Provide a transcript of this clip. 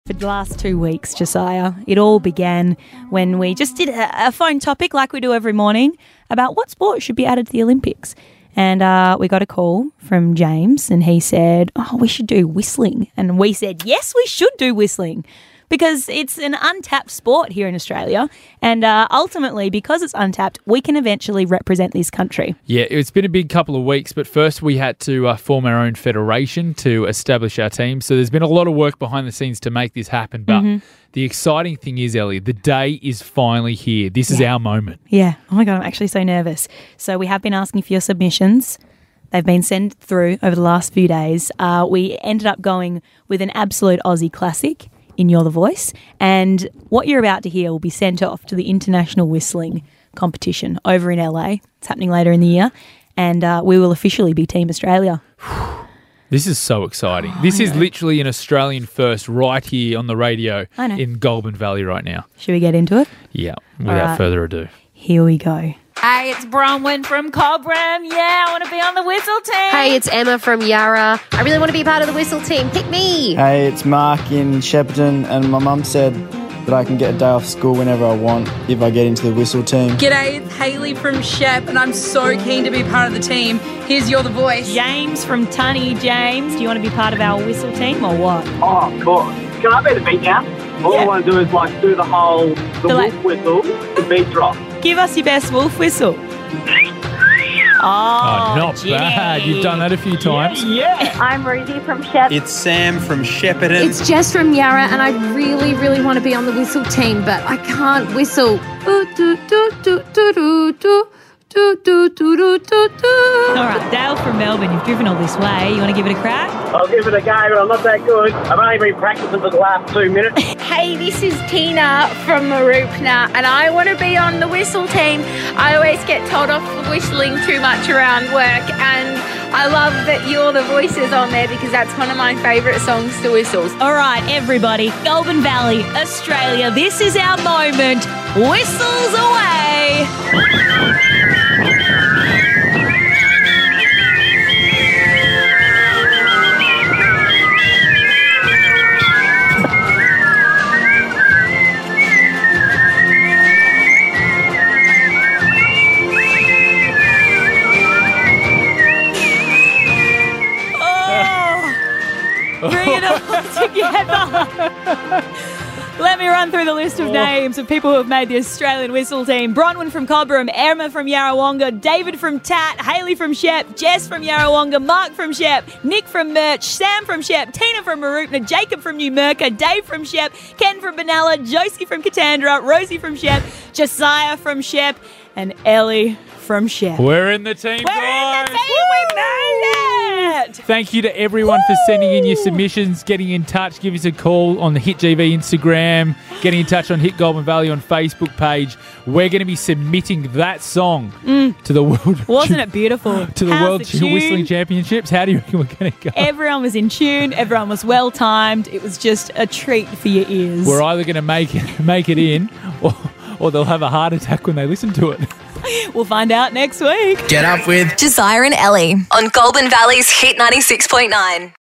for the last 2 weeks, Josiah. It all began when we just did a phone topic like we do every morning about what sport should be added to the Olympics. And we got a call from James and he said, we should do whistling. And we said, yes, we should do whistling because it's an untapped sport here in Australia. And ultimately, because it's untapped, we can eventually represent this country. Yeah, it's been a big couple of weeks, but first we had to form our own federation to establish our team. So there's been a lot of work behind the scenes to make this happen. But the exciting thing is, Ellie, the day is finally here. This is our moment. Yeah. Oh, my God, I'm actually so nervous. So we have been asking for your submissions. They've been sent through over the last few days. We ended up going with an absolute Aussie classic in You're the Voice. And what you're about to hear will be sent off to the International Whistling Competition over in LA. It's happening later in the year. And we will officially be Team Australia. This is so exciting. This is literally an Australian first right here on the radio in Goulburn Valley right now. Should we get into it? Yeah, without further ado. Here we go. Hey, it's Bronwyn from Cobram. Yeah, I want to be on the whistle team. Hey, it's Emma from Yarra. I really want to be part of the whistle team. Pick me. Hey, it's Mark in Shepparton, and my mum said that I can get a day off school whenever I want if I get into the whistle team. G'day, it's Hayley from Shep, and I'm so keen to be part of the team. Here's You're the Voice. James from Tunny. James, do you want to be part of our whistle team or what? Oh, of course. Can I be the beat now? All I want to do is do the whole wolf whistle, the beat drop. Give us your best wolf whistle. Oh, not bad. You've done that a few times. Yeah. I'm Rosie from Shep. It's Sam from Shepparton. It's Jess from Yarra, and I really, really want to be on the whistle team, but I can't whistle. All right, Dale from Melbourne, you've driven all this way. You want to give it a crack? I'll give it a go, but I'm not that good. I've only been practicing for the last 2 minutes. Hey, this is Tina from Maroopna, and I want to be on the whistle team. I always get told off for whistling too much around work, and I love that You're the Voice is on there because that's one of my favourite songs to whistle. All right, everybody, Goulburn Valley, Australia, this is our moment. Whistles away. Bring it all together. Let me run through the list of names of people who have made the Australian whistle team. Bronwyn from Cobram, Emma from Yarrawonga, David from Tat, Hayley from Shep, Jess from Yarrawonga, Mark from Shep, Nick from Murch, Sam from Shep, Tina from Maroopna, Jacob from Newmerka, Dave from Shep, Ken from Benalla, Josie from Katandra, Rosie from Shep, Josiah from Shep, and Ellie from Shep. We're in the team, We're guys. in the team. We made it. Thank you to everyone for sending in your submissions, getting in touch. Give us a call on the Hit GV Instagram, getting in touch on Hit Goulburn Valley on Facebook page. We're going to be submitting that song to the world. Wasn't it beautiful? To the World Whistling Championships. How do you reckon we're going to go? Everyone was in tune. Everyone was well timed. It was just a treat for your ears. We're either going to make it in, or they'll have a heart attack when they listen to it. We'll find out next week. Get up with Josiah and Ellie on Goulburn Valley's Hit 96.9.